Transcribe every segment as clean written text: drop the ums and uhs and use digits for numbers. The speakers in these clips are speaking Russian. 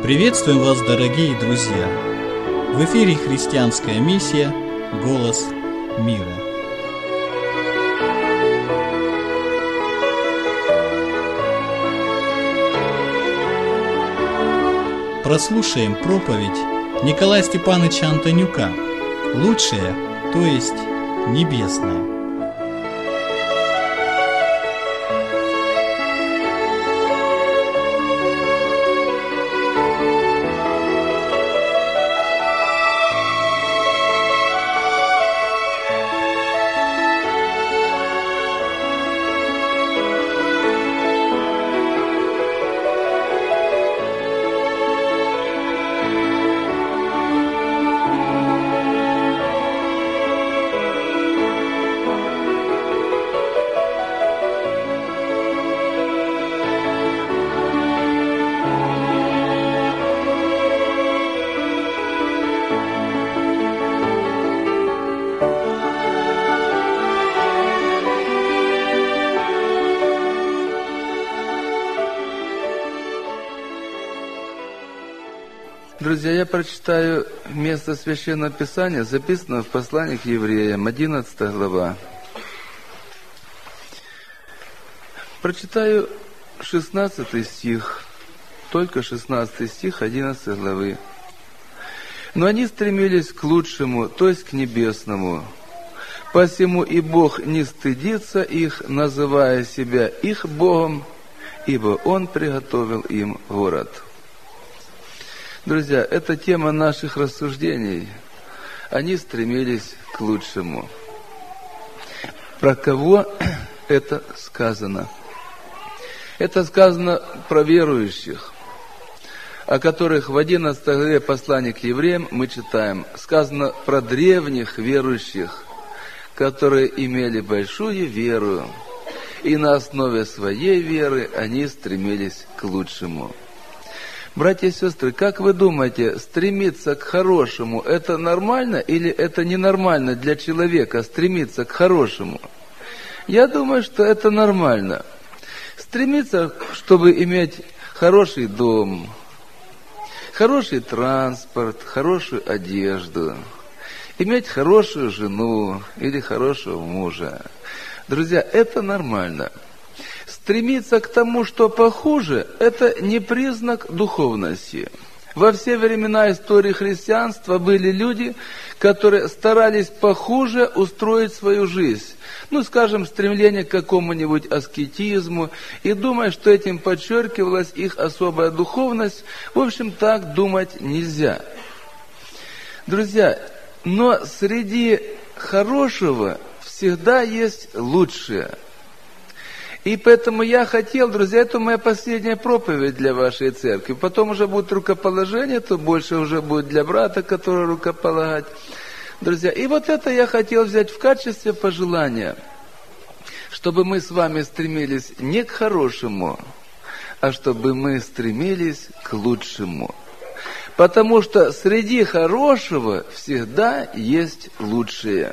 Приветствуем вас, дорогие друзья! В эфире христианская миссия «Голос мира». Прослушаем проповедь Николая Степановича Антонюка «Лучшее, то есть небесное». Друзья, я прочитаю место Священного Писания, записанное в послании к евреям, 11 глава. Прочитаю 16 стих, только 16 стих 11 главы. «Но они стремились к лучшему, то есть к небесному. Посему и Бог не стыдится их, называя себя их Богом, ибо Он приготовил им город». Друзья, это тема наших рассуждений. Они стремились к лучшему. Про кого это сказано? Это сказано про верующих, о которых в 11 главе послания к евреям мы читаем. Сказано про древних верующих, которые имели большую веру, и на основе своей веры они стремились к лучшему. Братья и сестры, как вы думаете, стремиться к хорошему – это нормально или это ненормально для человека стремиться к хорошему? Я думаю, что это нормально. Стремиться, чтобы иметь хороший дом, хороший транспорт, хорошую одежду, иметь хорошую жену или хорошего мужа. Друзья, это нормально. Стремиться к тому, что похуже, это не признак духовности. Во все времена истории христианства были люди, которые старались похуже устроить свою жизнь. Скажем, стремление к какому-нибудь аскетизму, и думая, что этим подчеркивалась их особая духовность. В общем, так думать нельзя. Друзья, но среди хорошего всегда есть лучшее. И поэтому я хотел, друзья, это моя последняя проповедь для вашей церкви. Потом уже будет рукоположение, то больше уже будет для брата, который рукополагать. Друзья, и вот это я хотел взять в качестве пожелания, чтобы мы с вами стремились не к хорошему, а чтобы мы стремились к лучшему. Потому что среди хорошего всегда есть лучшее.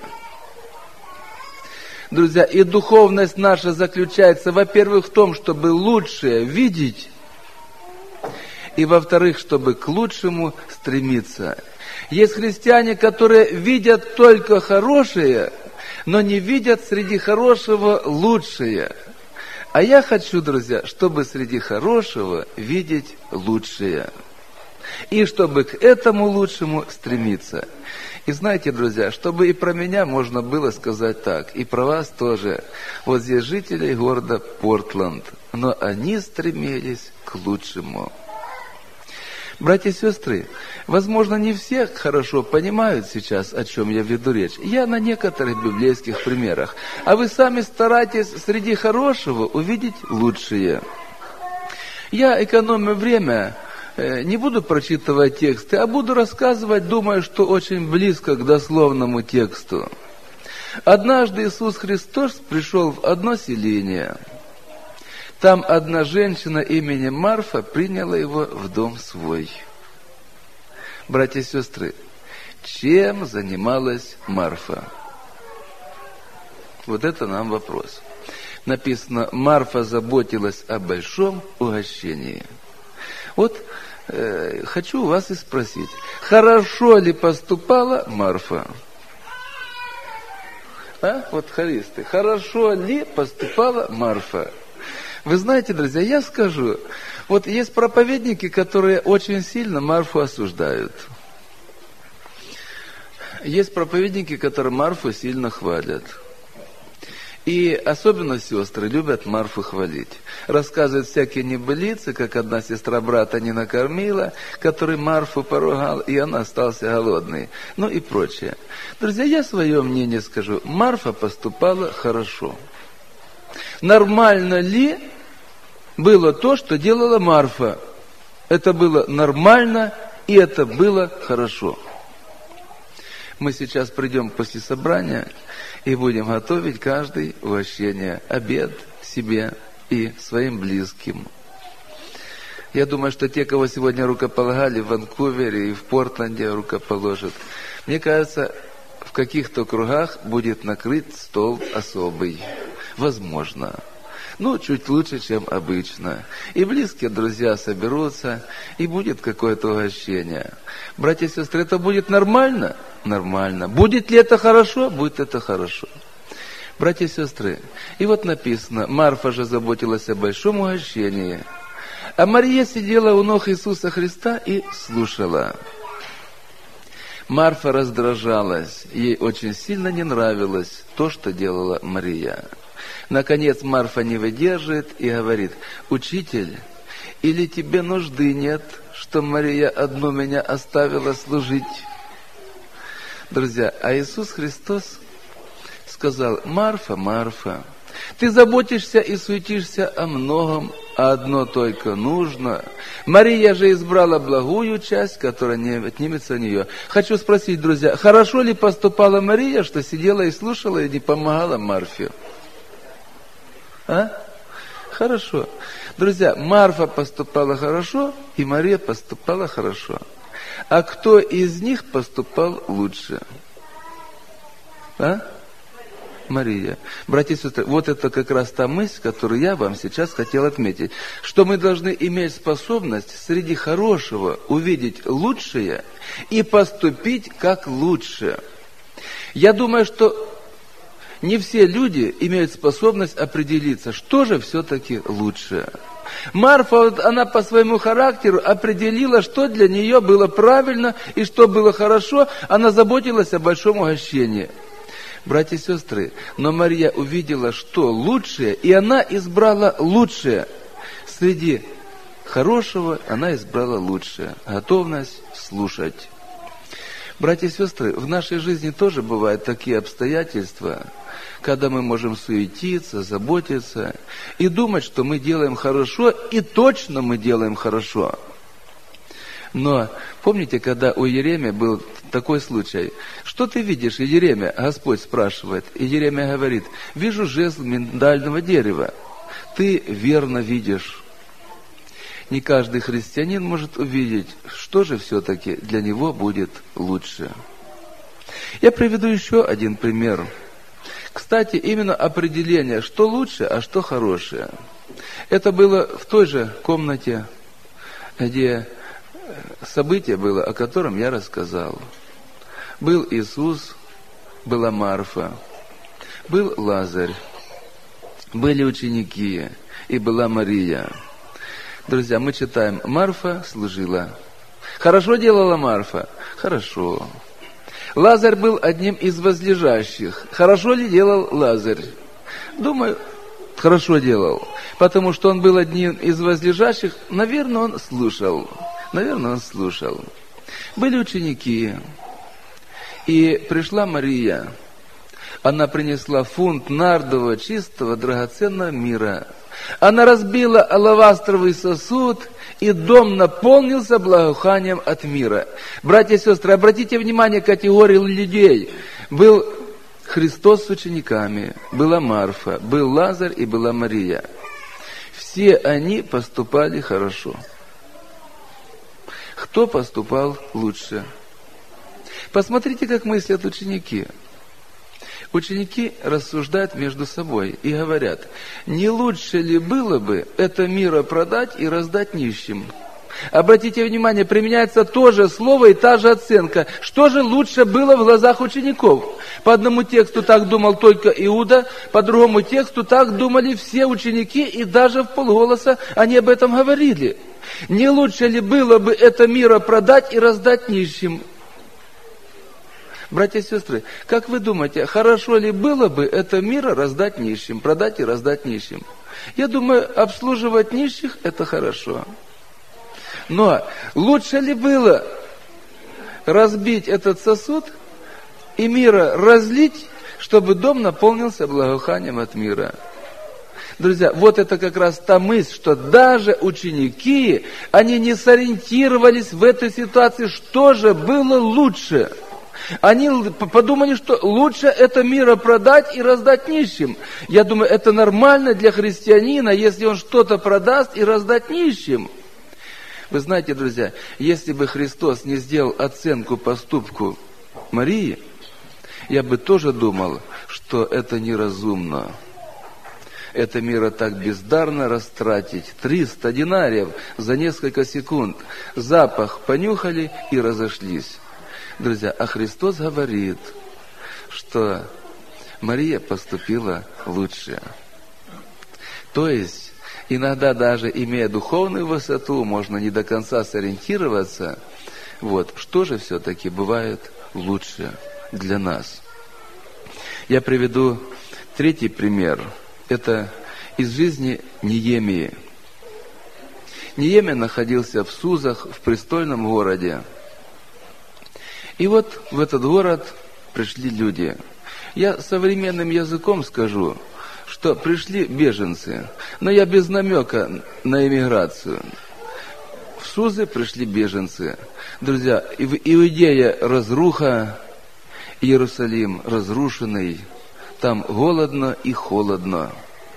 Друзья, и духовность наша заключается, во-первых, в том, чтобы лучшее видеть, и, во-вторых, чтобы к лучшему стремиться. Есть христиане, которые видят только хорошее, но не видят среди хорошего лучшее. А я хочу, друзья, чтобы среди хорошего видеть лучшее. И чтобы к этому лучшему стремиться. И знаете, друзья, чтобы и про меня можно было сказать так, и про вас тоже. Вот здесь жители города Портленд, но они стремились к лучшему. Братья и сестры, возможно, не все хорошо понимают сейчас, о чем я веду речь. Я на некоторых библейских примерах. А вы сами старайтесь среди хорошего увидеть лучшее. Я экономлю время. Не буду прочитывать тексты, а буду рассказывать, думаю, что очень близко к дословному тексту. Однажды Иисус Христос пришел в одно селение. Там одна женщина именем Марфа приняла его в дом свой. Братья и сестры, чем занималась Марфа? Вот это нам вопрос. Написано, Марфа заботилась о большом угощении. Вот хочу вас и спросить, хорошо ли поступала Марфа? Вот хористы, хорошо ли поступала Марфа? Вы знаете, друзья, я скажу, вот есть проповедники, которые очень сильно Марфу осуждают. Есть проповедники, которые Марфу сильно хвалят. И особенно сестры любят Марфу хвалить. Рассказывают всякие небылицы, как одна сестра брата не накормила, который Марфу поругал, и она остался голодный. Ну и прочее. Друзья, я свое мнение скажу. Марфа поступала хорошо. Нормально ли было то, что делала Марфа? Это было нормально, и это было хорошо. Мы сейчас придем после собрания и будем готовить каждый угощение, обед себе и своим близким. Я думаю, что те, кого сегодня рукополагали в Ванкувере и в Портленде, рукоположат. Мне кажется, в каких-то кругах будет накрыт стол особый. Возможно. Чуть лучше, чем обычно. И близкие друзья соберутся, и будет какое-то угощение. Братья и сестры, это будет нормально? Нормально. Будет ли это хорошо? Будет это хорошо. Братья и сестры, и вот написано, Марфа же заботилась о большом угощении, а Мария сидела у ног Иисуса Христа и слушала. Марфа раздражалась, ей очень сильно не нравилось то, что делала Мария. Наконец Марфа не выдерживает и говорит: «Учитель, или тебе нужды нет, что Мария одну меня оставила служить?» Друзья, а Иисус Христос сказал: «Марфа, Марфа, ты заботишься и суетишься о многом, а одно только нужно. Мария же избрала благую часть, которая не отнимется у нее». Хочу спросить, друзья, хорошо ли поступала Мария, что сидела и слушала и не помогала Марфе? Хорошо. Друзья, Марфа поступала хорошо, и Мария поступала хорошо. А кто из них поступал лучше? Мария. Братья и сестры, вот это как раз та мысль, которую я вам сейчас хотел отметить. Что мы должны иметь способность среди хорошего увидеть лучшее и поступить как лучше. Я думаю, что не все люди имеют способность определиться, что же все-таки лучше. Марфа, она по своему характеру определила, что для нее было правильно и что было хорошо. Она заботилась о большом угощении. Братья и сестры, но Мария увидела, что лучшее, и она избрала лучшее. Среди хорошего она избрала лучшее. Готовность слушать. Братья и сестры, в нашей жизни тоже бывают такие обстоятельства, когда мы можем суетиться, заботиться и думать, что мы делаем хорошо, и точно мы делаем хорошо. Но помните, когда у Иеремии был такой случай? Что ты видишь, Иеремия? Господь спрашивает. И Иеремия говорит: вижу жезл миндального дерева. Ты верно видишь. Не каждый христианин может увидеть, что же все-таки для него будет лучше. Я приведу еще один пример. Кстати, именно определение, что лучше, а что хорошее. Это было в той же комнате, где событие было, о котором я рассказал. Был Иисус, была Марфа, был Лазарь, были ученики и была Мария. Друзья, мы читаем, Марфа служила. Хорошо делала Марфа? Хорошо. Лазарь был одним из возлежащих. Хорошо ли делал Лазарь? Думаю, хорошо делал. Потому что он был одним из возлежащих, наверное, он слушал. Были ученики. И пришла Мария. Она принесла фунт нардового, чистого, драгоценного мира. Она разбила алавастровый сосуд, и дом наполнился благоуханием от мира. Братья и сестры, обратите внимание категории людей. Был Христос с учениками, была Марфа, был Лазарь и была Мария. Все они поступали хорошо. Кто поступал лучше? Посмотрите, как мыслят ученики. Ученики рассуждают между собой и говорят: не лучше ли было бы это миро продать и раздать нищим? Обратите внимание, применяется то же слово и та же оценка. Что же лучше было в глазах учеников? По одному тексту так думал только Иуда, по другому тексту так думали все ученики, и даже вполголоса они об этом говорили. Не лучше ли было бы это мира продать и раздать нищим? Братья и сестры, как вы думаете, хорошо ли было бы это мира раздать нищим, продать и раздать нищим? Я думаю, обслуживать нищих – это хорошо. Но лучше ли было разбить этот сосуд и мира разлить, чтобы дом наполнился благоуханием от мира? Друзья, вот это как раз та мысль, что даже ученики, они не сориентировались в этой ситуации, что же было лучше. Они подумали, что лучше это мира продать и раздать нищим. Я думаю, это нормально для христианина, если он что-то продаст и раздать нищим. Вы знаете, друзья, если бы Христос не сделал оценку поступку Марии, я бы тоже думал, что это неразумно. Это мира так бездарно растратить. 300 динариев за несколько секунд. Запах понюхали и разошлись. Друзья, а Христос говорит, что Мария поступила лучше. То есть, иногда даже имея духовную высоту, можно не до конца сориентироваться, вот, что же все-таки бывает лучше для нас. Я приведу третий пример. Это из жизни Неемии. Неемия находился в Сузах, в престольном городе. И вот в этот город пришли люди. Я современным языком скажу, что пришли беженцы, но я без намека на эмиграцию. В Сузы пришли беженцы. Друзья, в Иудее разруха, Иерусалим разрушенный, там голодно и холодно.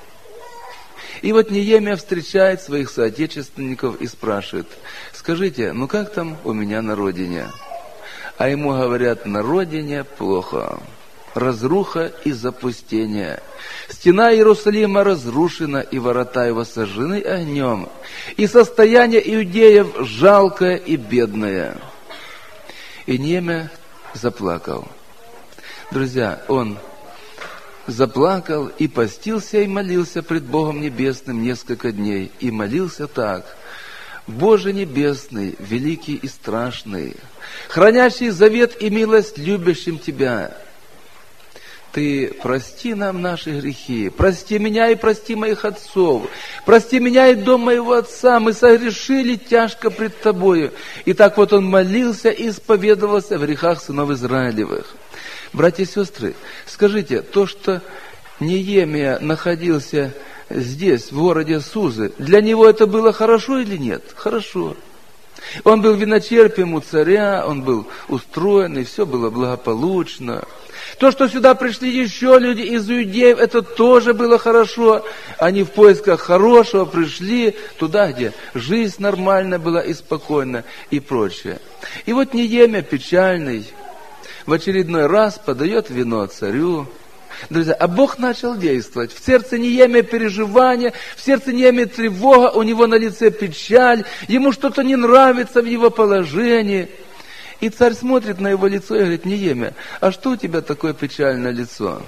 И вот Неемия встречает своих соотечественников и спрашивает: скажите, ну как там у меня на родине? А ему говорят: на родине плохо, разруха и запустение. Стена Иерусалима разрушена, и ворота его сожжены огнем, и состояние иудеев жалкое и бедное. И Неемия заплакал. Друзья, он заплакал и постился и молился пред Богом Небесным несколько дней. И молился так: Боже Небесный, великий и страшный, хранящий завет и милость любящим Тебя, Ты прости нам наши грехи, прости меня и прости моих отцов, прости меня и дом моего отца, мы согрешили тяжко пред Тобою. И так вот он молился и исповедовался в грехах сынов Израилевых. Братья и сестры, скажите, то, что Неемия находился здесь, в городе Сузы, для него это было хорошо или нет? Хорошо. Он был виночерпием у царя, он был устроен, и все было благополучно. То, что сюда пришли еще люди из иудеев, это тоже было хорошо. Они в поисках хорошего пришли туда, где жизнь нормальная была и спокойна, и прочее. И вот Неемия печальный в очередной раз подает вино царю. Друзья, а Бог начал действовать. В сердце Неемия переживания, в сердце Неемия тревога, у него на лице печаль, ему что-то не нравится в его положении. И царь смотрит на его лицо и говорит: Неемия, а что у тебя такое печальное лицо?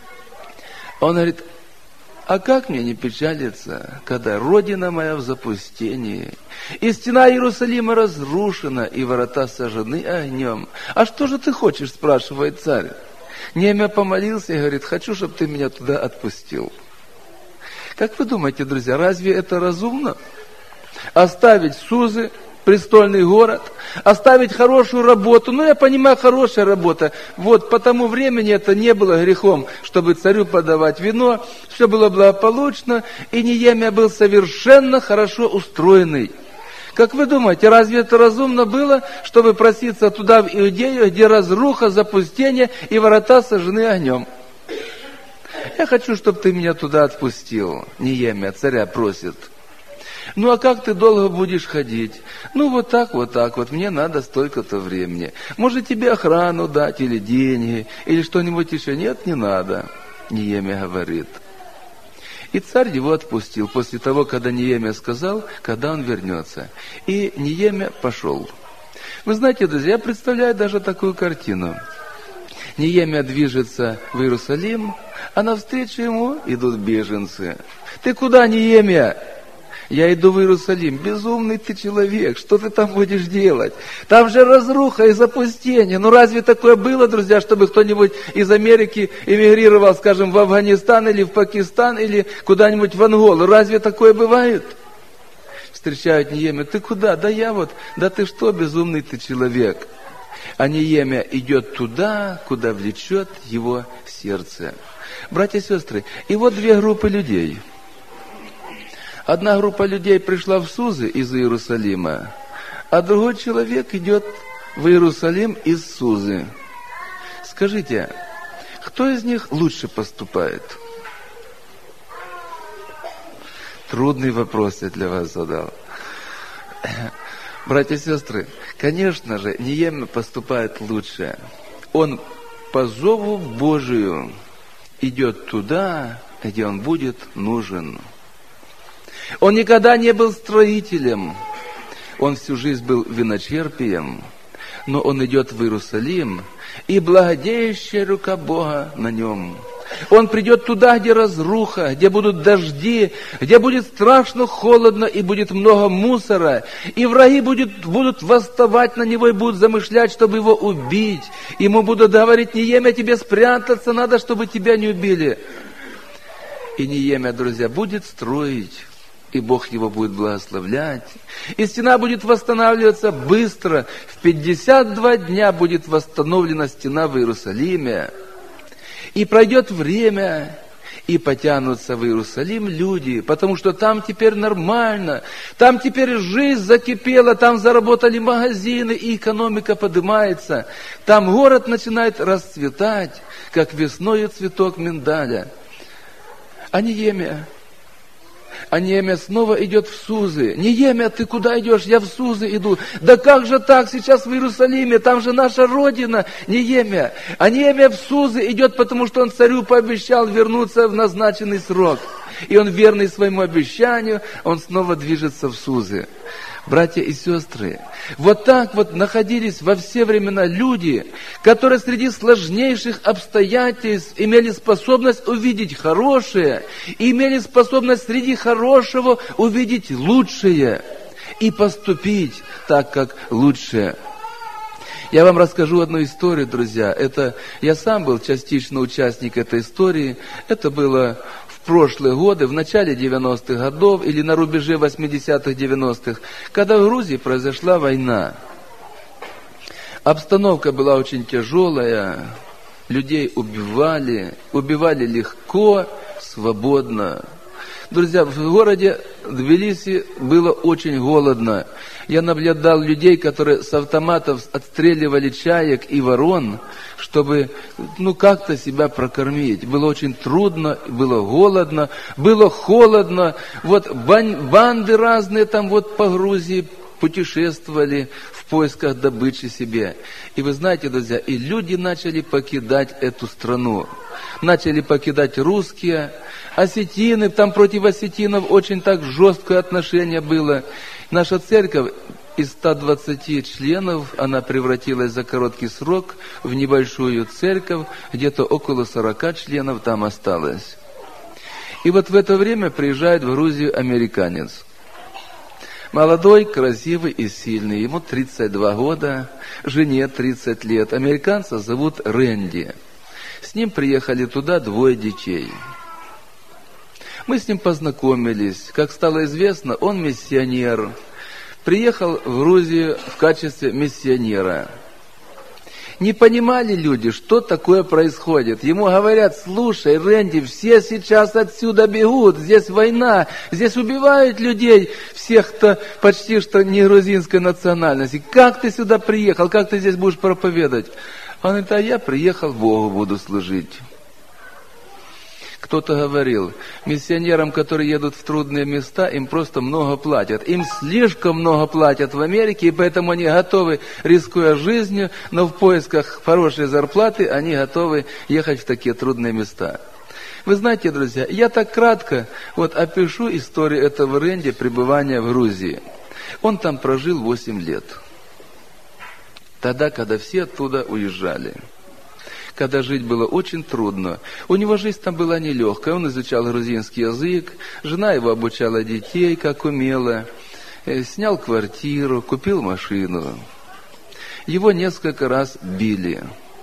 Он говорит: а как мне не печалиться, когда родина моя в запустении, и стена Иерусалима разрушена, и ворота сожжены огнем? А что же ты хочешь, спрашивает царь. Неемия помолился и говорит: хочу, чтобы ты меня туда отпустил. Как вы думаете, друзья, разве это разумно? Оставить Сузы, престольный город, оставить хорошую работу. Ну, я понимаю, хорошая работа. Вот, по тому времени это не было грехом, чтобы царю подавать вино. Все было благополучно, и Неемия был совершенно хорошо устроенный. Как вы думаете, разве это разумно было, чтобы проситься туда, в Иудею, где разруха, запустение и ворота сожжены огнем? Я хочу, чтобы ты меня туда отпустил. Неемия царя просит. Ну, а как ты долго будешь ходить? Ну, вот так, мне надо столько-то времени. Может, тебе охрану дать, или деньги, или что-нибудь еще? Нет, не надо, Неемия говорит. И царь его отпустил после того, когда Неемия сказал, когда он вернется. И Неемия пошел. Вы знаете, друзья, я представляю даже такую картину. Неемия движется в Иерусалим, а навстречу ему идут беженцы. «Ты куда, Неемия?» «Я иду в Иерусалим». «Безумный ты человек, что ты там будешь делать? Там же разруха и запустение». Ну разве такое было, друзья, чтобы кто-нибудь из Америки эмигрировал, скажем, в Афганистан или в Пакистан, или куда-нибудь в Анголу? Разве такое бывает? Встречают Неемию: «Ты куда?» «Да я вот». «Да ты что, безумный ты человек?» А Неемия идет туда, куда влечет его сердце. Братья и сестры, и вот две группы людей. Одна группа людей пришла в Сузы из Иерусалима, а другой человек идет в Иерусалим из Сузы. Скажите, кто из них лучше поступает? Трудный вопрос я для вас задал. Братья и сестры, конечно же, Неемия поступает лучше. Он по зову Божию идет туда, где он будет нужен. Он никогда не был строителем, он всю жизнь был виночерпием, но он идет в Иерусалим, и благодеющая рука Бога на нем. Он придет туда, где разруха, где будут дожди, где будет страшно холодно и будет много мусора, и враги будут восставать на него и будут замышлять, чтобы его убить. Ему будут говорить: «Неемия, тебе спрятаться надо, чтобы тебя не убили». И Неемия, друзья, будет строить, и Бог его будет благословлять. И стена будет восстанавливаться быстро. В 52 дня будет восстановлена стена в Иерусалиме. И пройдет время, и потянутся в Иерусалим люди, потому что там теперь нормально, там теперь жизнь закипела, там заработали магазины, и экономика поднимается. Там город начинает расцветать, как весною цветок миндаля. А Неемия снова идет в Сузы. «Неемия, ты куда идешь?» «Я в Сузы иду». «Да как же так? Сейчас в Иерусалиме, там же наша родина, Неемия». А Неемия в Сузы идет, потому что он царю пообещал вернуться в назначенный срок. И он, верный своему обещанию, он снова движется в Сузы. Братья и сестры, вот так вот находились во все времена люди, которые среди сложнейших обстоятельств имели способность увидеть хорошее, и имели способность среди хорошего увидеть лучшее и поступить так, как лучше. Я вам расскажу одну историю, друзья. Я сам был частично участник этой истории. Это было в прошлые годы, в начале 90-х годов или на рубеже 80-х, 90-х, когда в Грузии произошла война. Обстановка была очень тяжелая, людей убивали легко, свободно. Друзья, в городе Тбилиси было очень голодно. Я наблюдал людей, которые с автоматов отстреливали чаек и ворон, чтобы как-то себя прокормить. Было очень трудно, было голодно, было холодно. Вот банды разные там вот по Грузии путешествовали в поисках добычи себе. И вы знаете, друзья, и люди начали покидать эту страну. Начали покидать русские, осетины, там против осетинов очень так жесткое отношение было. Наша церковь из 120 членов, она превратилась за короткий срок в небольшую церковь, где-то около 40 членов там осталось. И вот в это время приезжает в Грузию американец. Молодой, красивый и сильный, ему 32 года, жене 30 лет. Американца зовут Рэнди. С ним приехали туда 2 детей. Мы с ним познакомились. Как стало известно, он миссионер. Приехал в Грузию в качестве миссионера. Не понимали люди, что такое происходит. Ему говорят: слушай, Рэнди, все сейчас отсюда бегут, здесь война, здесь убивают людей, всех, кто почти что не грузинской национальности. Как ты сюда приехал, как ты здесь будешь проповедовать? Он говорит: а я приехал, Богу буду служить. Кто-то говорил, миссионерам, которые едут в трудные места, им просто много платят. Им слишком много платят в Америке, и поэтому они готовы, рискуя жизнью, но в поисках хорошей зарплаты, они готовы ехать в такие трудные места. Вы знаете, друзья, я так кратко опишу историю этого Рэнди пребывания в Грузии. Он там прожил 8 лет. Тогда, когда все оттуда уезжали. Когда жить было очень трудно. У него жизнь там была нелегкая. Он изучал грузинский язык, жена его обучала детей, как умела, снял квартиру, купил машину. Его несколько раз били.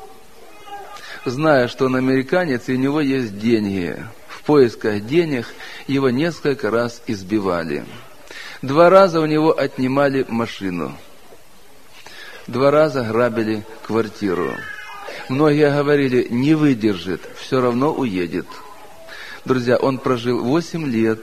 Зная, что он американец и у него есть деньги, в поисках денег его несколько раз избивали. 2 раза у него отнимали машину. 2 раза грабили квартиру. Многие говорили, не выдержит, все равно уедет. Друзья, он прожил 8 лет.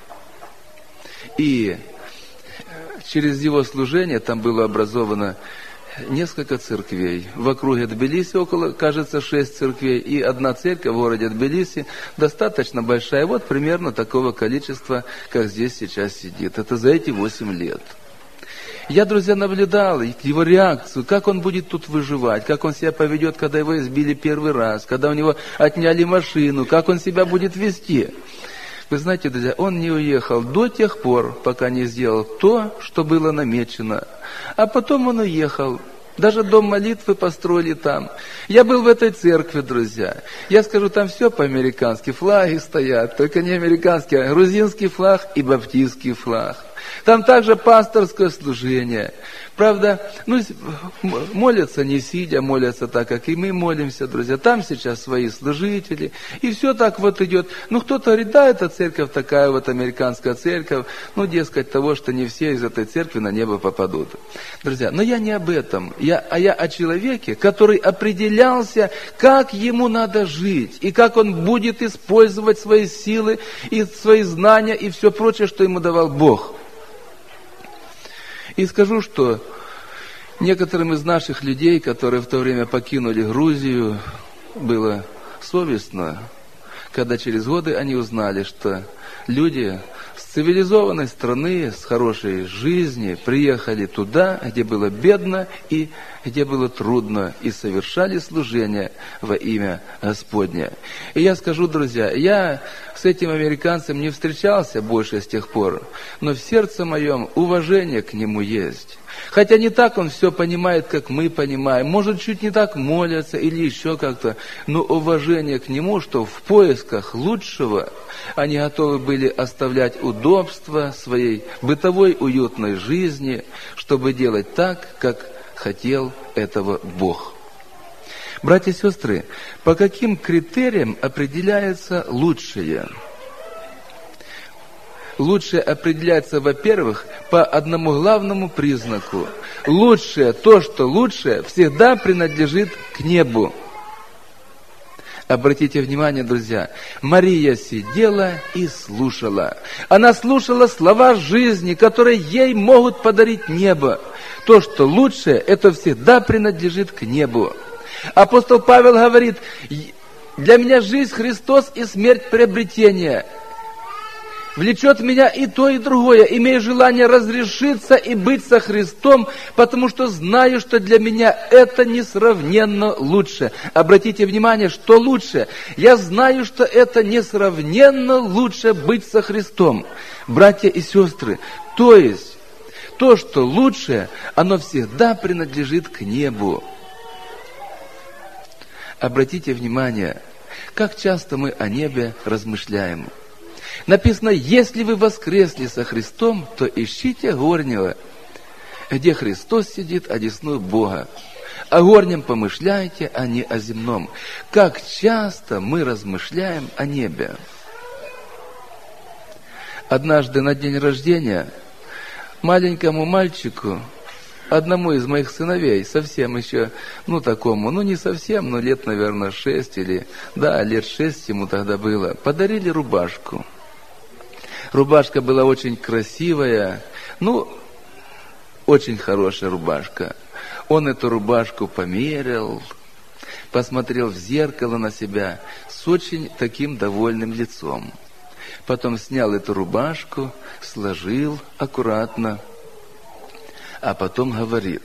И через его служение там было образовано несколько церквей. В округе Тбилиси около, кажется, 6 церквей. И 1 церковь в городе Тбилиси достаточно большая. Вот примерно такого количества, как здесь сейчас сидит. Это за эти 8 лет. Я, друзья, наблюдал его реакцию, как он будет тут выживать, как он себя поведет, когда его избили 1 раз, когда у него отняли машину, как он себя будет вести. Вы знаете, друзья, он не уехал до тех пор, пока не сделал то, что было намечено. А потом он уехал. Даже дом молитвы построили там. Я был в этой церкви, друзья. Я скажу, там все по-американски. Флаги стоят, только не американские, а грузинский флаг и баптистский флаг. Там также пасторское служение. Правда, молятся не сидя, молятся так, как и мы молимся, друзья. Там сейчас свои служители. И все так идет. Кто-то говорит, да, это церковь такая, американская церковь. Дескать, того, что не все из этой церкви на небо попадут. Друзья, но я не об этом. Я о человеке, который определялся, как ему надо жить. И как он будет использовать свои силы, и свои знания, и все прочее, что ему давал Бог. И скажу, что некоторым из наших людей, которые в то время покинули Грузию, было совестно, когда через годы они узнали, что люди с цивилизованной страны, с хорошей жизни приехали туда, где было бедно и где было трудно, и совершали служение во имя Господне. И я скажу, друзья, я с этим американцем не встречался больше с тех пор, но в сердце моем уважение к нему есть. Хотя не так он все понимает, как мы понимаем, может, чуть не так молятся или еще как-то, но уважение к нему, что в поисках лучшего они готовы были оставлять удобства своей бытовой уютной жизни, чтобы делать так, как хотел этого Бог. Братья и сестры, по каким критериям определяется лучшее? Лучшее определяется, во-первых, по одному главному признаку. Лучшее, то, что лучшее, всегда принадлежит к небу. Обратите внимание, друзья, Мария сидела и слушала. Она слушала слова жизни, которые ей могут подарить небо. То, что лучшее, это всегда принадлежит к небу. Апостол Павел говорит, для меня жизнь Христос и смерть приобретение. Влечет меня и то, и другое. Имею желание разрешиться и быть со Христом, потому что знаю, что для меня это несравненно лучше. Обратите внимание, что лучше. Я знаю, что это несравненно лучше быть со Христом. Братья и сестры, то есть, то, что лучше, оно всегда принадлежит к небу. Обратите внимание, как часто мы о небе размышляем. Написано, если вы воскресли со Христом, то ищите горнего, где Христос сидит одесную Бога. О горнем помышляйте, а не о земном. Как часто мы размышляем о небе. Однажды на день рождения маленькому мальчику, одному из моих сыновей, совсем еще, такому, не совсем, но лет, наверное, 6 лет 6 ему тогда было, подарили рубашку. Рубашка была очень красивая, очень хорошая рубашка. Он эту рубашку померил, посмотрел в зеркало на себя с очень таким довольным лицом. Потом снял эту рубашку, сложил аккуратно, а потом говорит,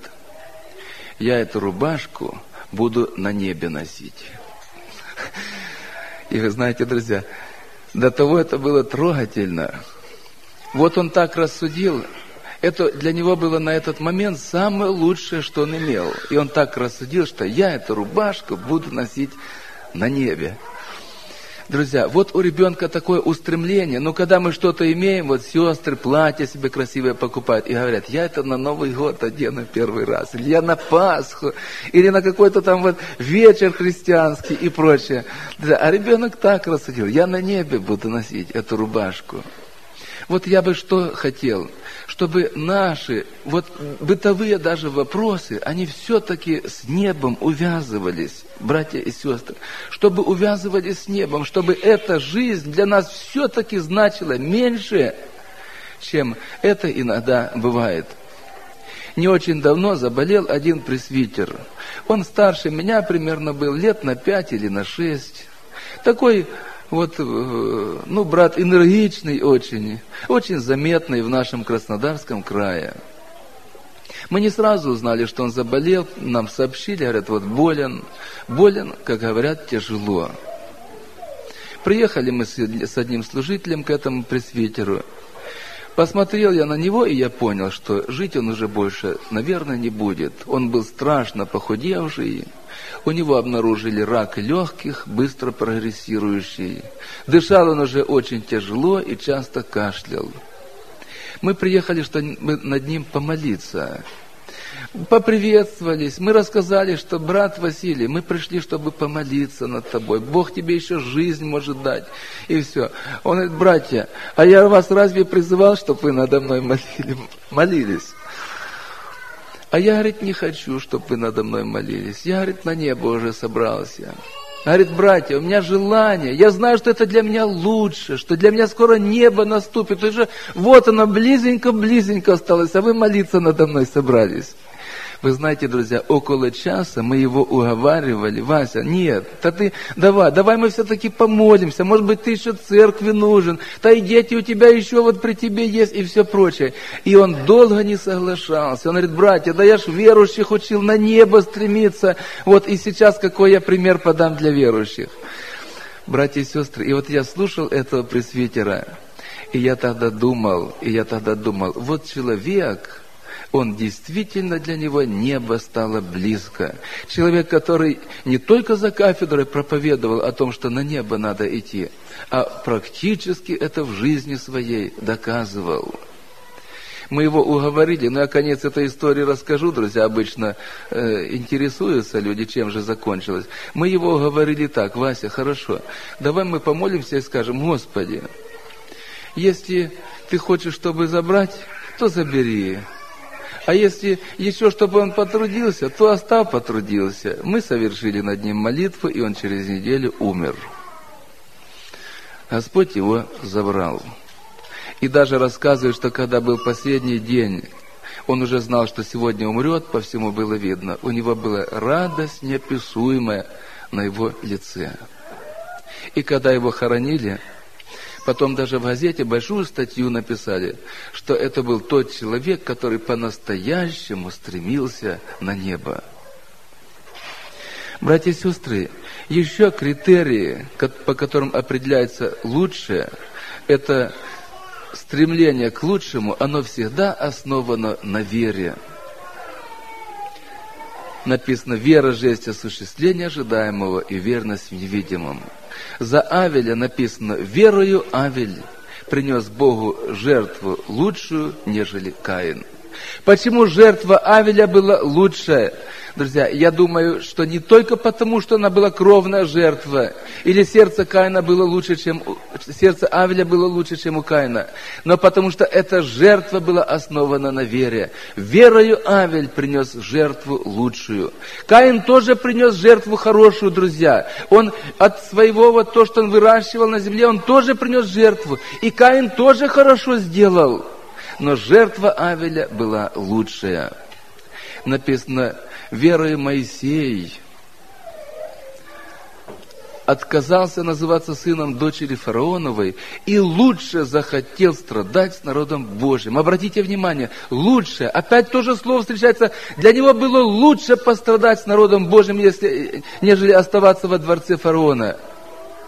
я эту рубашку буду на небе носить. И вы знаете, друзья, до того это было трогательно. Вот он так рассудил. Это для него было на этот момент самое лучшее, что он имел. И он так рассудил, что я эту рубашку буду носить на небе. Друзья, вот у ребенка такое устремление. Но когда мы что-то имеем, вот сестры платья себе красивые покупают и говорят, я это на Новый год одену первый раз, или я на Пасху, или на какой-то там вот вечер христианский и прочее. Друзья, а ребенок так рассудил, я на небе буду носить эту рубашку. Вот я бы что хотел, чтобы наши вот бытовые даже вопросы, они все-таки с небом увязывались, братья и сестры, чтобы увязывались с небом, чтобы эта жизнь для нас все-таки значила меньше, чем это иногда бывает. Не очень давно заболел один пресвитер. Он старше меня примерно был, лет на 5 или на 6. Такой вот, брат энергичный очень, очень заметный в нашем Краснодарском крае. Мы не сразу узнали, что он заболел, нам сообщили, говорят, вот болен, как говорят, тяжело. Приехали мы с одним служителем к этому пресвитеру. Посмотрел я на него, и я понял, что жить он уже больше, наверное, не будет. Он был страшно похудевший. У него обнаружили рак легких, быстро прогрессирующий. Дышал он уже очень тяжело и часто кашлял. Мы приехали, чтобы над ним помолиться. Поприветствовались, мы рассказали, что брат Василий, мы пришли, чтобы помолиться над тобой. Бог тебе еще жизнь может дать. И все. Он говорит, братья, а я вас разве призывал, чтобы вы надо мной молились? А я, говорит, не хочу, чтобы вы надо мной молились. Я, говорит, на небо уже собрался. Говорит, братья, у меня желание, я знаю, что это для меня лучше, что для меня скоро небо наступит. Уже вот оно, близенько осталось, а вы молиться надо мной собрались. Вы знаете, друзья, около часа мы его уговаривали. Вася, нет, давай мы все-таки помолимся. Может быть, ты еще церкви нужен. Да и дети у тебя еще вот при тебе есть и все прочее. И он долго не соглашался. Он говорит, братья, да я ж верующих учил на небо стремиться. Вот и сейчас какой я пример подам для верующих. Братья и сестры, и вот я слушал этого пресвитера, и я тогда думал, вот человек... Он действительно, для него небо стало близко. Человек, который не только за кафедрой проповедовал о том, что на небо надо идти, а практически это в жизни своей доказывал. Мы его уговорили, но я конец этой истории расскажу, друзья, обычно интересуются люди, чем же закончилось. Мы его уговорили так, Вася, хорошо, давай мы помолимся и скажем, Господи, если ты хочешь, чтобы забрать, то забери. А если еще, чтобы он потрудился, то оставь потрудился. Мы совершили над ним молитву, и он через неделю умер. Господь его забрал. И даже рассказывает, что когда был последний день, он уже знал, что сегодня умрет, по всему было видно. У него была радость неописуемая на его лице. И когда его хоронили, потом даже в газете большую статью написали, что это был тот человек, который по-настоящему стремился на небо. Братья и сестры, еще критерии, по которым определяется лучшее, это стремление к лучшему, оно всегда основано на вере. Написано, вера же есть осуществление ожидаемого и верность в невидимом. За Авеля написано, верою Авель принес Богу жертву лучшую, нежели Каин. Почему жертва Авеля была лучшая? Друзья, я думаю, что не только потому, что она была кровная жертва, или сердце Авеля было лучше, чем у Каина, но потому что эта жертва была основана на вере. Верою Авель принес жертву лучшую. Каин тоже принес жертву хорошую, друзья. Он от своего, то, что он выращивал на земле, он тоже принес жертву. И Каин тоже хорошо сделал. Но жертва Авеля была лучшая. Написано, верою Моисей отказался называться сыном дочери фараоновой и лучше захотел страдать с народом Божьим. Обратите внимание, лучше, опять тоже слово встречается, для него было лучше пострадать с народом Божьим, нежели оставаться во дворце фараона.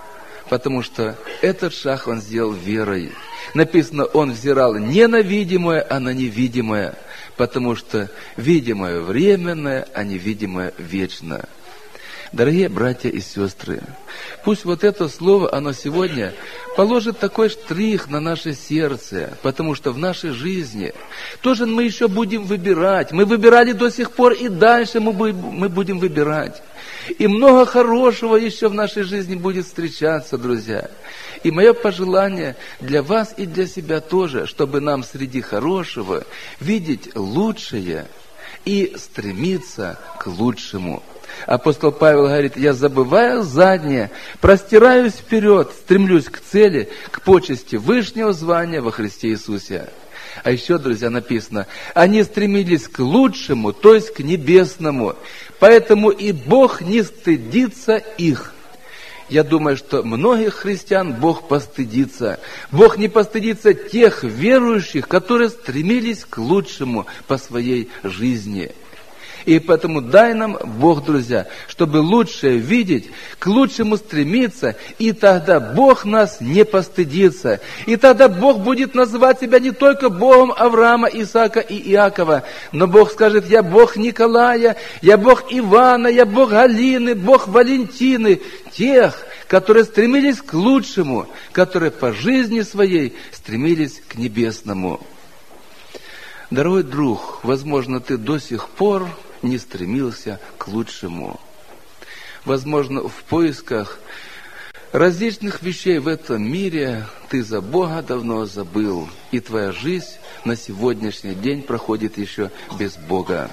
потому что этот шаг он сделал верой. Написано, он взирал не на видимое, а на невидимое, потому что видимое временное, а невидимое вечно. Дорогие братья и сестры, пусть вот это слово, оно сегодня положит такой штрих на наше сердце, потому что в нашей жизни тоже мы еще будем выбирать. Мы выбирали до сих пор, и дальше мы будем выбирать. И много хорошего еще в нашей жизни будет встречаться, друзья. И мое пожелание для вас и для себя тоже, чтобы нам среди хорошего видеть лучшее и стремиться к лучшему. Апостол Павел говорит, я забываю заднее, простираюсь вперед, стремлюсь к цели, к почести вышнего звания во Христе Иисусе. А еще, друзья, написано, они стремились к лучшему, то есть к небесному, поэтому и Бог не стыдится их. Я думаю, что многих христиан Бог постыдится. Бог не постыдится тех верующих, которые стремились к лучшему по своей жизни. И поэтому дай нам, Бог, друзья, чтобы лучшее видеть, к лучшему стремиться, и тогда Бог нас не постыдится. И тогда Бог будет называть себя не только Богом Авраама, Исаака и Иакова, но Бог скажет, я Бог Николая, я Бог Ивана, я Бог Галины, Бог Валентины, тех, которые стремились к лучшему, которые по жизни своей стремились к небесному. Дорогой друг, возможно, ты до сих пор не стремился к лучшему. Возможно, в поисках различных вещей в этом мире ты за Бога давно забыл, и твоя жизнь на сегодняшний день проходит еще без Бога.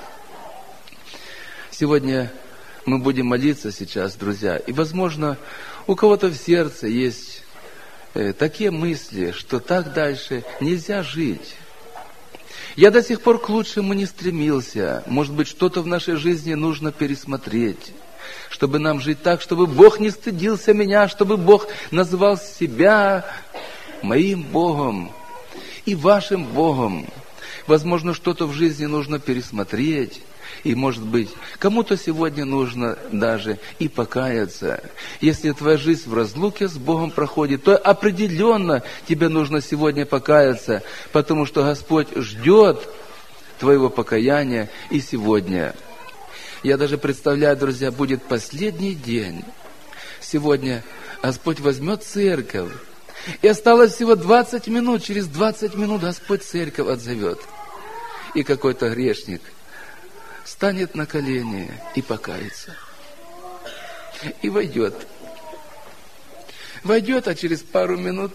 Сегодня мы будем молиться сейчас, друзья, и, возможно, у кого-то в сердце есть такие мысли, что так дальше нельзя жить. Я до сих пор к лучшему не стремился. Может быть, что-то в нашей жизни нужно пересмотреть, чтобы нам жить так, чтобы Бог не стыдился меня, чтобы Бог называл себя моим Богом и вашим Богом. Возможно, что-то в жизни нужно пересмотреть. И, может быть, кому-то сегодня нужно даже и покаяться. Если твоя жизнь в разлуке с Богом проходит, то определенно тебе нужно сегодня покаяться, потому что Господь ждет твоего покаяния и сегодня. Я даже представляю, друзья, будет последний день. Сегодня Господь возьмет церковь, и осталось всего 20 минут, через 20 минут Господь церковь отзовет. И какой-то грешник станет на колени и покается. И войдет. Войдет, а через пару минут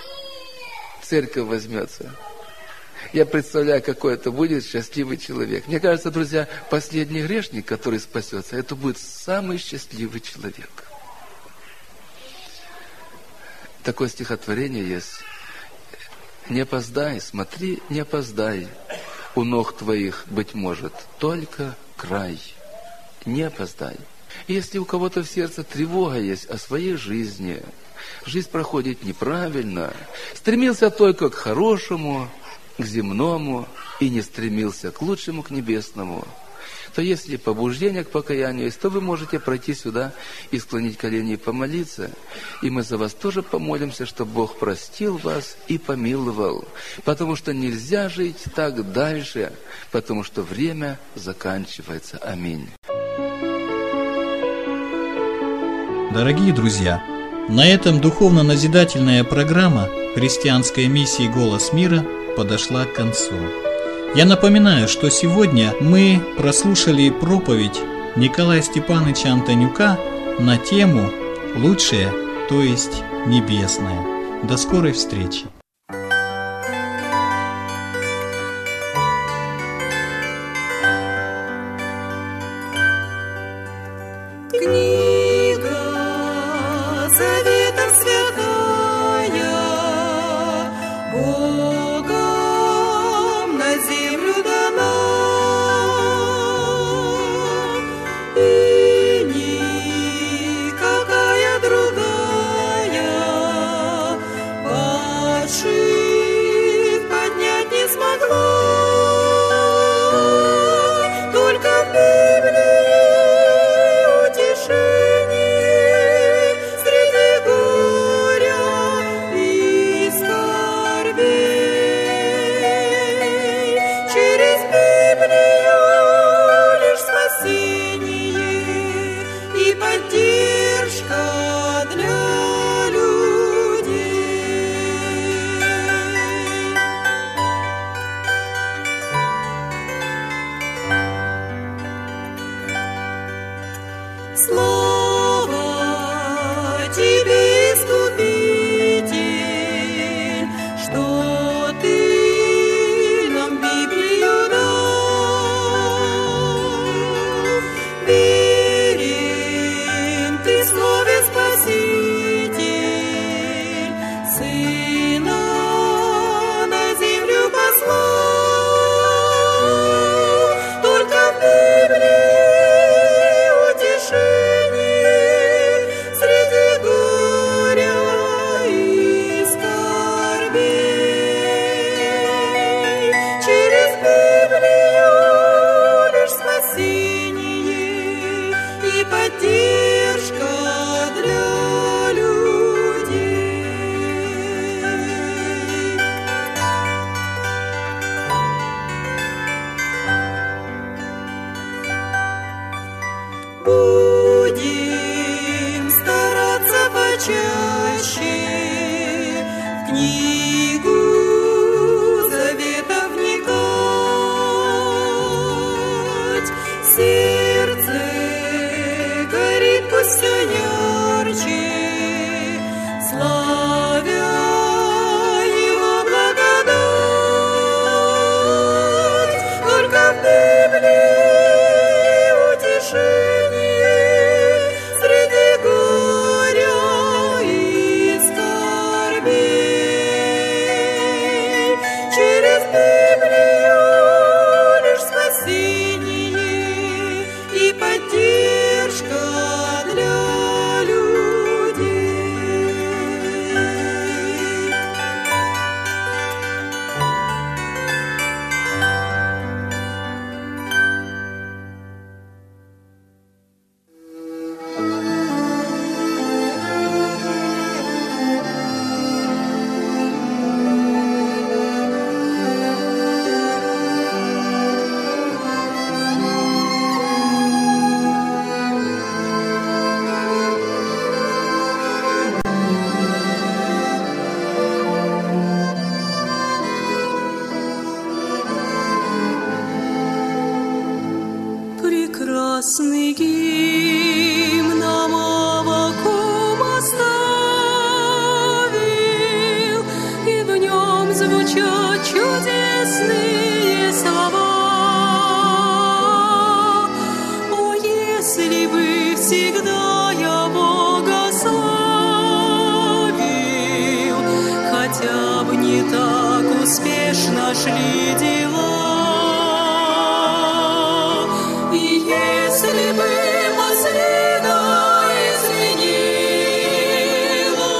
церковь возьмется. Я представляю, какой это будет счастливый человек. Мне кажется, друзья, последний грешник, который спасется, это будет самый счастливый человек. Такое стихотворение есть. Не опоздай, смотри, не опоздай. У ног твоих, быть может, только край. Не опоздай. Если у кого-то в сердце тревога есть о своей жизни, жизнь проходит неправильно, стремился только к хорошему, к земному и не стремился к лучшему, к небесному, то если побуждение к покаянию есть, то вы можете пройти сюда и склонить колени и помолиться. И мы за вас тоже помолимся, чтобы Бог простил вас и помиловал. Потому что нельзя жить так дальше, потому что время заканчивается. Аминь. Дорогие друзья, на этом духовно-назидательная программа христианской миссии «Голос мира» подошла к концу. Я напоминаю, что сегодня мы прослушали проповедь Николая Степановича Антонюка на тему «Лучшее, то есть небесное». До скорой встречи! Среди Сына на землю послал, только в Библии утешение среди горя и скорбей. Через Библию лишь спасение и поддержка для людей. Будем стараться почаще в книгу завета вникать. Сердце горит пусть все ярче, славя Его благодать. Только в Библии утешение среди горя и скорбей. Через Библию лишь спасение и поддержка для людей. Прекрасный гимн нам Аввакум оставил, и в нем звучат чудесные слова. О, если бы всегда я Бога славил, хотя бы не так успешно шли дела. Если бы маслина изменила,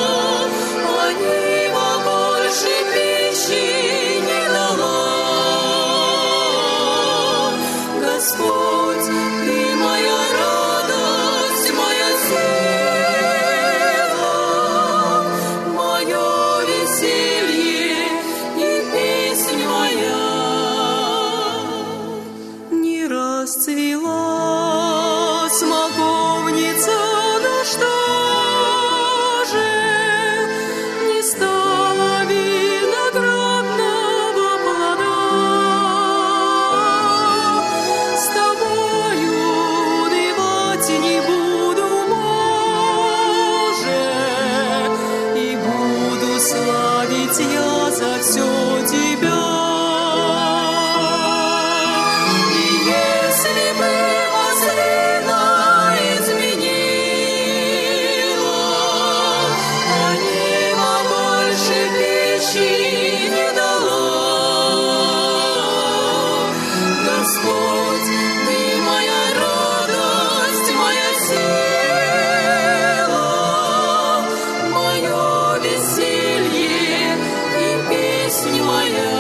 Анива больше пищи не дала. Господь, Ты моя радость, моя сила, мое веселье и песнь моя. Не расцвела смоковница, ну что же, не стало виноградного плода. С тобою унывать не буду, может, и буду славить я за все Тебя. Если бы маслина изменила, Анива больше пищи не дала. Господь, Ты моя радость, моя сила, мое веселье и песнь моя.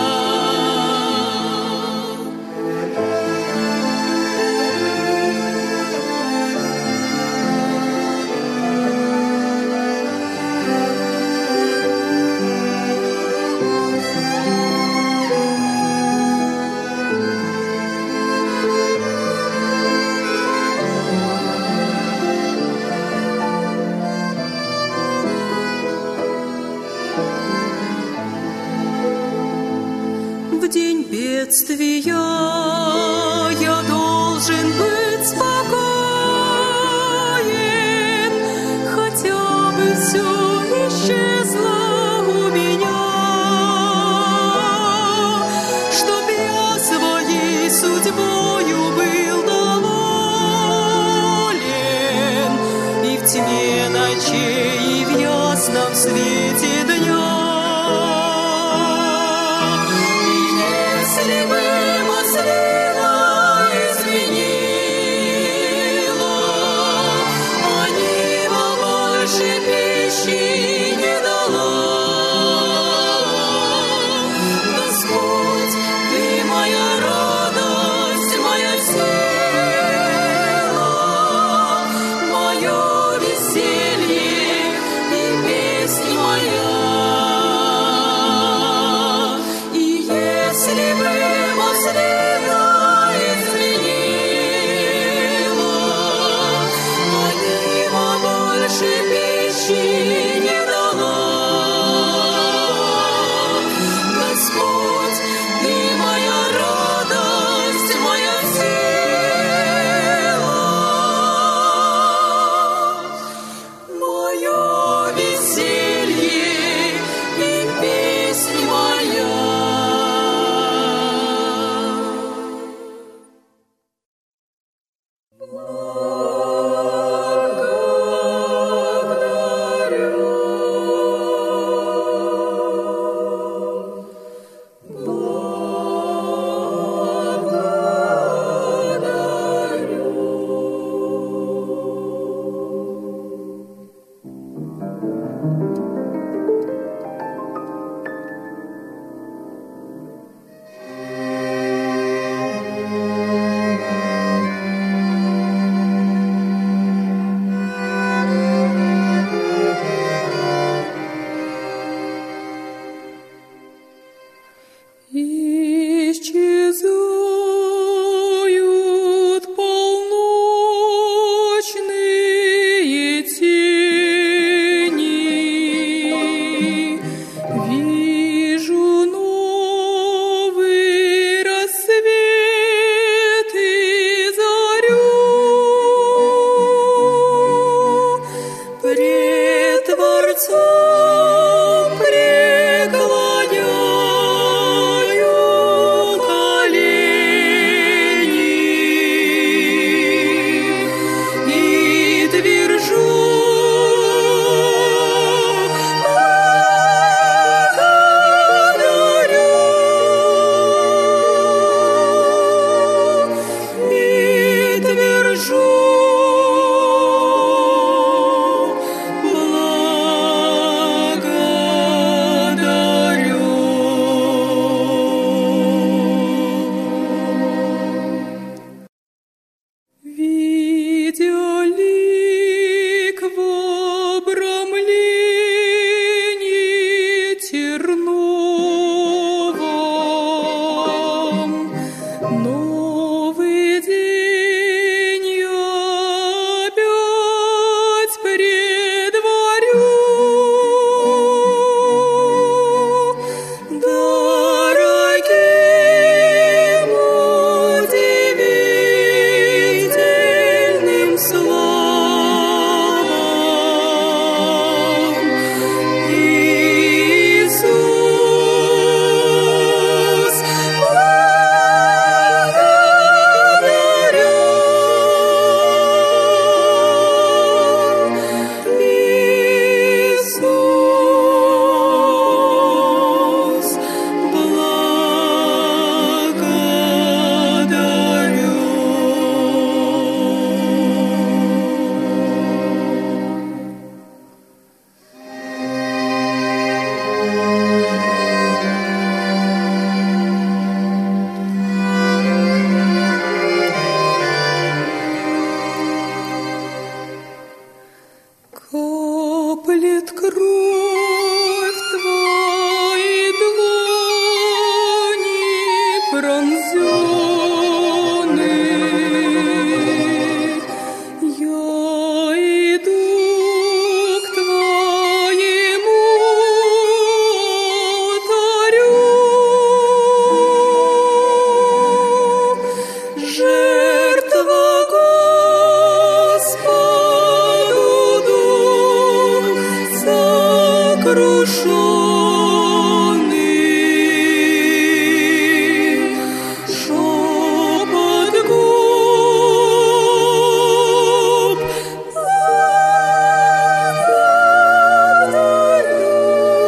В день бедствия я должен быть спокоен, хотя бы все исчезло у меня, чтоб я своей судьбою был доволен, и в тьме ночей, и в ясном свете свете дня. Если бы маслина изменила, они вам больше пищи не дала. Господь, Ты моя радость, моя сила, мое веселье и песнь моя. И если бы маслина изменила, они вам больше пищи не дала. Господь, Ты моя радость, моя сила, мое веселье и песнь моя. Исчезают полночные тени, вижу новый рассвет и зарю. Пред Творцом преклоняю колени и твержу: благодарю, и твержу: видя лик в обрамлении терновом, новый день я опять предварю. Дорогим, удивительным славам Иисус, благодарю, Иисус, благодарю. Каплет кровь Твои длани пронзённы. Я иду к Твоему алтарю. Жертва Господу дух сокрушенный. Шепот губ: благодарю.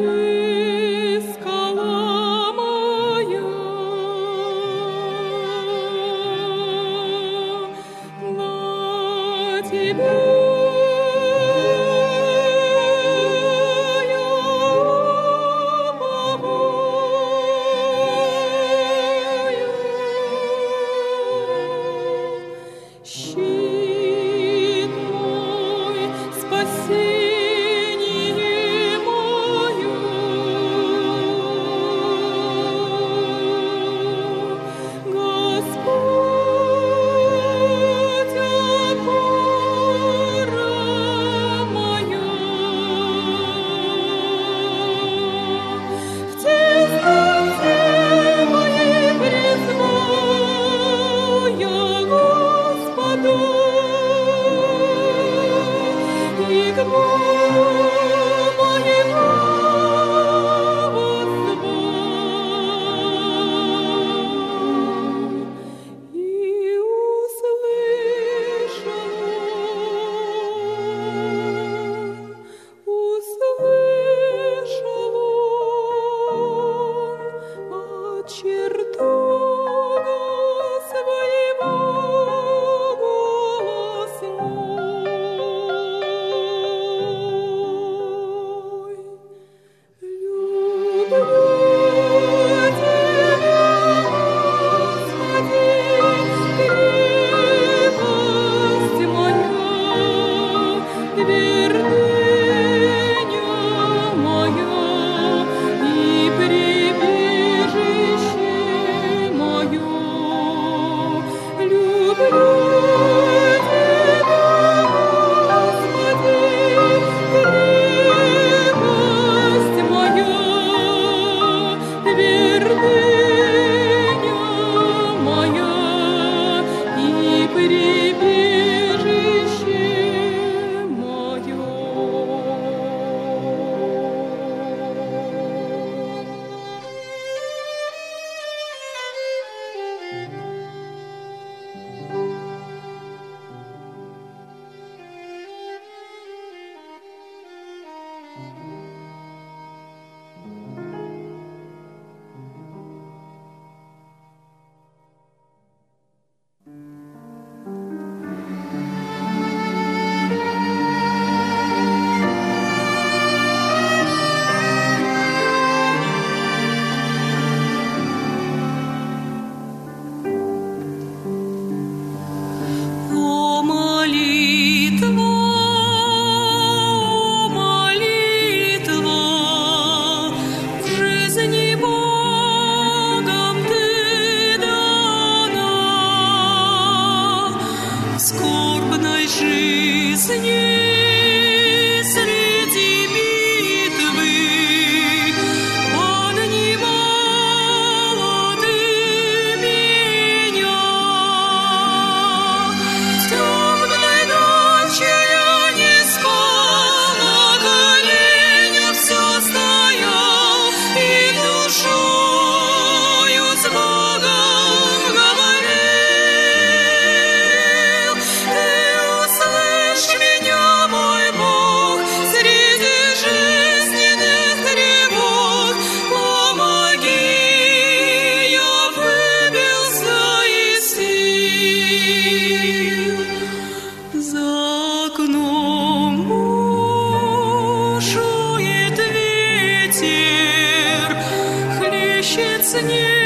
Снег